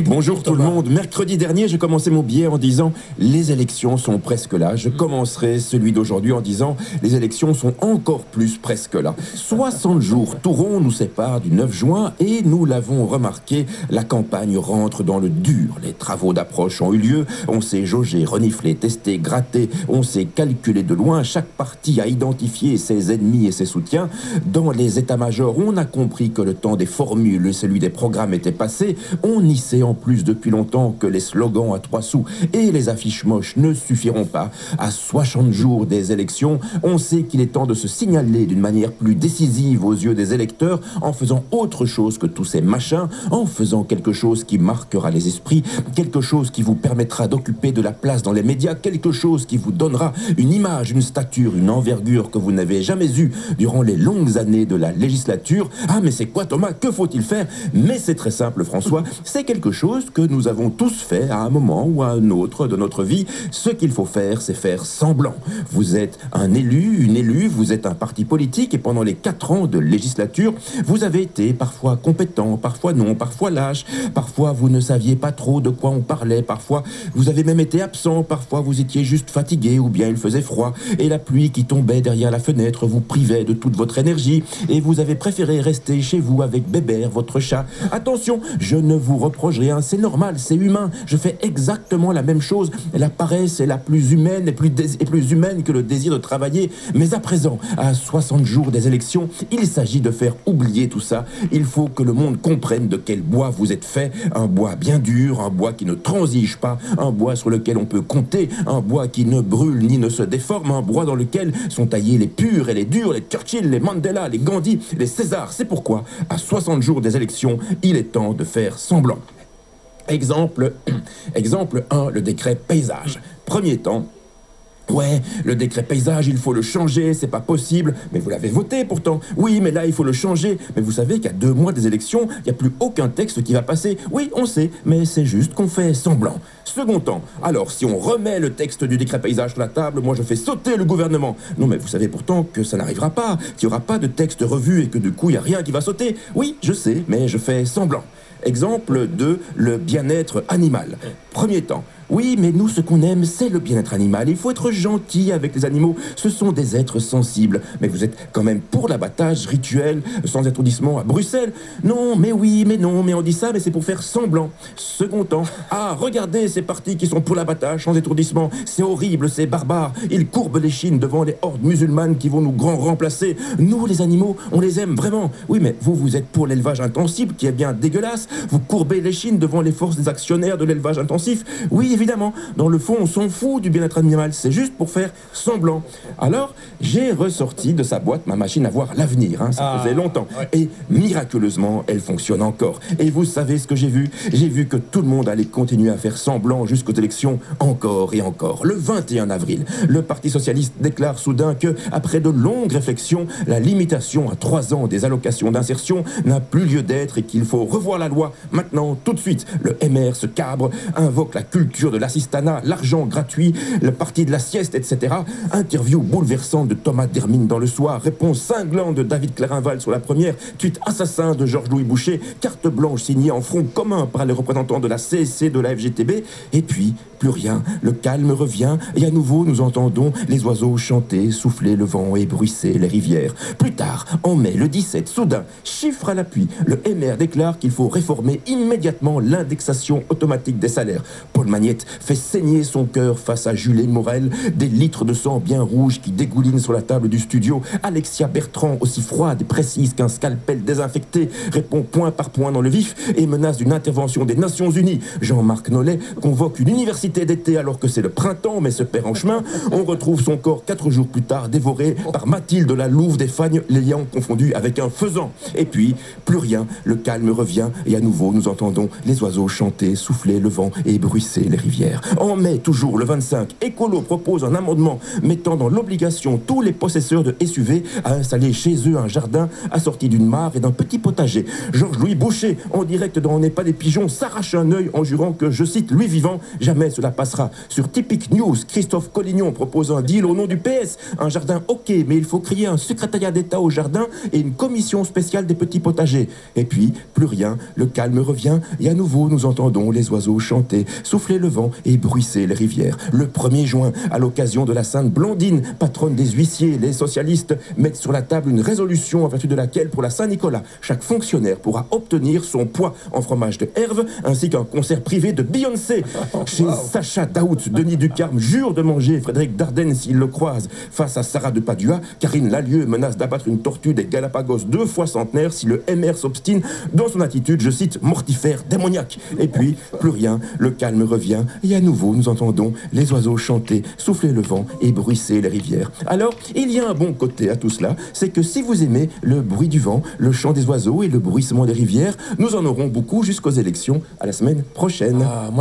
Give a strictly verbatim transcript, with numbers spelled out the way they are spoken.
Bonjour tout le monde. Mercredi dernier, j'ai commencé mon billet en disant « Les élections sont presque là ». Je commencerai celui d'aujourd'hui en disant « Les élections sont encore plus presque là ». soixante jours tout rond nous séparent du neuf juin et nous l'avons remarqué, la campagne rentre dans le dur. Les travaux d'approche ont eu lieu, on s'est jaugé, reniflé, testé, gratté, on s'est calculé de loin. Chaque parti a identifié ses ennemis et ses soutiens. Dans les états-majors, on a compris que le temps des formules et celui des programmes était passé. On y sait en plus depuis longtemps que les slogans à trois sous et les affiches moches ne suffiront pas. À soixante jours des élections, on sait qu'il est temps de se signaler d'une manière plus décisive aux yeux des électeurs en faisant autre chose que tous ces machins, en faisant quelque chose qui marquera les esprits, quelque chose qui vous permettra d'occuper de la place dans les médias, quelque chose qui vous donnera une image, une stature, une envergure que vous n'avez jamais eue durant les longues années de la législature. Ah, mais c'est quoi Thomas? Que faut-il faire? Mais c'est très simple François, c'est quelque chose que nous avons tous fait à un moment ou à un autre de notre vie. Ce qu'il faut faire, c'est faire semblant. Vous êtes un élu, une élue, vous êtes un parti politique et pendant les quatre ans de législature, vous avez été parfois compétent, parfois non, parfois lâche, parfois vous ne saviez pas trop de quoi on parlait, parfois vous avez même été absent, parfois vous étiez juste fatigué ou bien il faisait froid et la pluie qui tombait derrière la fenêtre vous privait de toute votre énergie et vous avez préféré rester chez vous avec Bébert, votre chat. Attention, je ne vous reproche rien, c'est normal, c'est humain, je fais exactement la même chose. La paresse est la plus humaine et plus, et plus humaine que le désir de travailler. Mais à présent, à soixante jours des élections, il s'agit de faire oublier tout ça. Il faut que le monde comprenne de quel bois vous êtes fait. Un bois bien dur, un bois qui ne transige pas, un bois sur lequel on peut compter, un bois qui ne brûle ni ne se déforme, un bois dans lequel sont taillés les purs et les durs, les Churchill, les Mandela, les Gandhi, les César. C'est pourquoi, à soixante jours des élections, il est temps de faire semblant. Exemple, exemple un, le décret paysage. Premier temps, ouais, le décret paysage, il faut le changer, c'est pas possible. Mais vous l'avez voté pourtant. Oui, mais là, il faut le changer. Mais vous savez qu'à deux mois des élections, il n'y a plus aucun texte qui va passer. Oui, on sait, mais c'est juste qu'on fait semblant. Second temps, alors si on remet le texte du décret paysage sur la table, moi je fais sauter le gouvernement. Non, mais vous savez pourtant que ça n'arrivera pas, qu'il n'y aura pas de texte revu et que du coup, il n'y a rien qui va sauter. Oui, je sais, mais je fais semblant. Exemple deux, le bien-être animal. Premier temps. Oui, mais nous, ce qu'on aime, c'est le bien-être animal. Il faut être gentil avec les animaux. Ce sont des êtres sensibles. Mais vous êtes quand même pour l'abattage rituel, sans étourdissement à Bruxelles. Non, mais oui, mais non, mais on dit ça, mais c'est pour faire semblant. Second temps. Ah, regardez ces partis qui sont pour l'abattage sans étourdissement. C'est horrible, c'est barbare. Ils courbent les chines devant les hordes musulmanes qui vont nous grand remplacer. Nous, les animaux, on les aime vraiment. Oui, mais vous, vous êtes pour l'élevage intensif, qui est bien dégueulasse. Vous courbez les chines devant les forces des actionnaires de l'élevage intensif. Oui, évidemment, dans le fond, on s'en fout du bien-être animal, c'est juste pour faire semblant. Alors, j'ai ressorti de sa boîte ma machine à voir l'avenir, hein, ça ah, faisait longtemps. Ouais. Et miraculeusement, elle fonctionne encore. Et vous savez ce que j'ai vu? J'ai vu que tout le monde allait continuer à faire semblant jusqu'aux élections, encore et encore. Le vingt et un avril, le Parti socialiste déclare soudain que, après de longues réflexions, la limitation à trois ans des allocations d'insertion n'a plus lieu d'être et qu'il faut revoir la loi maintenant, tout de suite. Le M R se cabre, invoque la culture de l'assistanat, l'argent gratuit, le parti de la sieste, et cetera. Interview bouleversante de Thomas Dermine dans Le Soir, réponse cinglante de David Clarinval sur la première, tweet assassin de Georges-Louis Boucher, carte blanche signée en front commun par les représentants de la C S C, de la F G T B, et puis plus rien, le calme revient, et à nouveau nous entendons les oiseaux chanter, souffler le vent et bruisser les rivières. Plus tard, en mai, le dix-sept, soudain, chiffre à l'appui, le M R déclare qu'il faut réformer immédiatement l'indexation automatique des salaires. Paul Magnette fait saigner son cœur face à Jules Morel, des litres de sang bien rouge qui dégoulinent sur la table du studio. Alexia Bertrand, aussi froide et précise qu'un scalpel désinfecté, répond point par point dans le vif et menace d'une intervention des Nations Unies. Jean-Marc Nollet convoque une université d'été alors que c'est le printemps mais se perd en chemin. On retrouve son corps quatre jours plus tard dévoré par Mathilde la louve des Fagnes, l'ayant confondu avec un faisan. Et puis, plus rien, le calme revient et à nouveau nous entendons les oiseaux chanter, souffler le vent et bruisser les rivières. rivières. En mai, toujours le vingt-cinq, Écolo propose un amendement mettant dans l'obligation tous les possesseurs de S U V à installer chez eux un jardin assorti d'une mare et d'un petit potager. Georges-Louis Boucher, en direct dans On n'est pas des pigeons, s'arrache un œil en jurant que, je cite, lui vivant, jamais cela passera. Sur Typique News, Christophe Collignon propose un deal au nom du P S. Un jardin, ok, mais il faut créer un secrétariat d'État au jardin et une commission spéciale des petits potagers. Et puis, plus rien, le calme revient et à nouveau nous entendons les oiseaux chanter, souffler le vent et bruisser les rivières. Le premier juin, à l'occasion de la Sainte Blandine, patronne des huissiers, les socialistes mettent sur la table une résolution en vertu de laquelle, pour la Saint-Nicolas, chaque fonctionnaire pourra obtenir son poids en fromage de Herve ainsi qu'un concert privé de Beyoncé. Chez Sacha Daout, Denis Ducarme jure de manger Frédéric Dardenne s'il le croise. Face à Sarah de Padua, Karine Lallieu menace d'abattre une tortue des Galapagos deux fois centenaire si le M R s'obstine dans son attitude, je cite, mortifère, démoniaque. Et puis, plus rien, le calme revient et à nouveau nous entendons les oiseaux chanter, souffler le vent et bruisser les rivières. Alors, il y a un bon côté à tout cela, c'est que si vous aimez le bruit du vent, le chant des oiseaux et le bruissement des rivières, nous en aurons beaucoup jusqu'aux élections à la semaine prochaine. Ah, moi